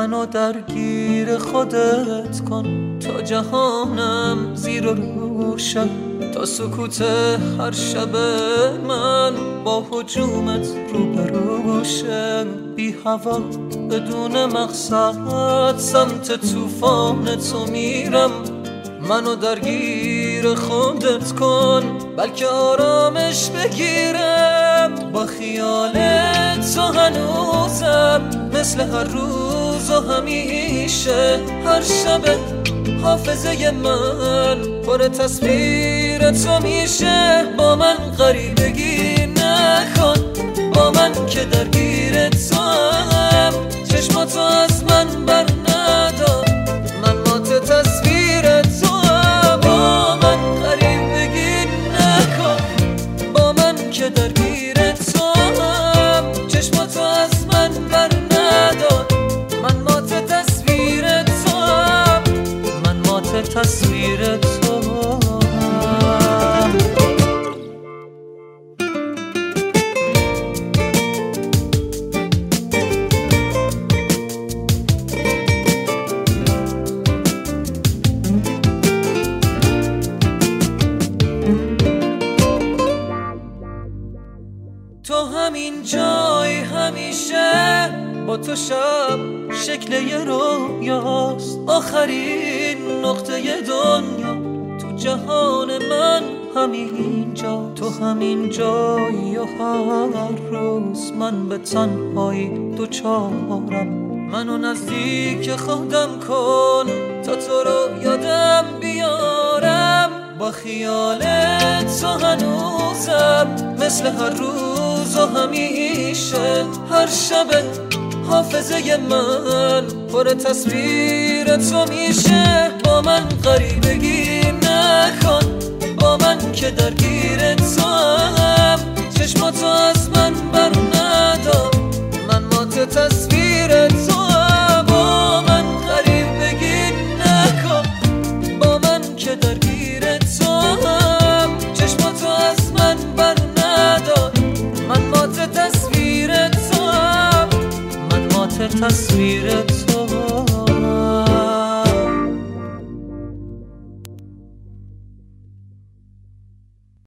منو درگیر خودت کن تا جهانم زیر و روشن، تا سکوت هر شب من با هجومت روبروشه. بی هوا بدون مقصد سمت طوفان تو میرم، منو درگیر خودت کن بلکه آرامش بگیرم. با خیال تو هنوزم مثل هر روز و همیشه، هر شب حافظه من پر تصویر تو میشه. با من غریبگی نکن، با من که درگیر تو هم، چشماتو از من بر ندار، من مات تصویر تو هم. با من غریبگی نکن، با من که درگیر تو هم، چشماتو از من بر ندار، من مات تصویر تو هم، من مات تصویر تو هم. تو همین جای همیشه، با تو شب شکل یه رویاست، آخرین نقطه دنیا تو جهان من همین جا. تو همین جایی و هر روز من به تنهایی دوچارم، منو نزدیک خودم کن تا تو رو یادم بیارم. با خیال تو هنوزم مثل هر روز و همیشه، هر شب حافظه من پر تصویر تو میشه. با من غریبگی نکن، با من که درگیر تو هم، چشماتو از من بر ندار، من مات تصویر تو هم. با من غریبگی نکن، با من که درگیر تو هم، چشماتو از من بر ندار، من مات تصویر تو هم، من مات تصویر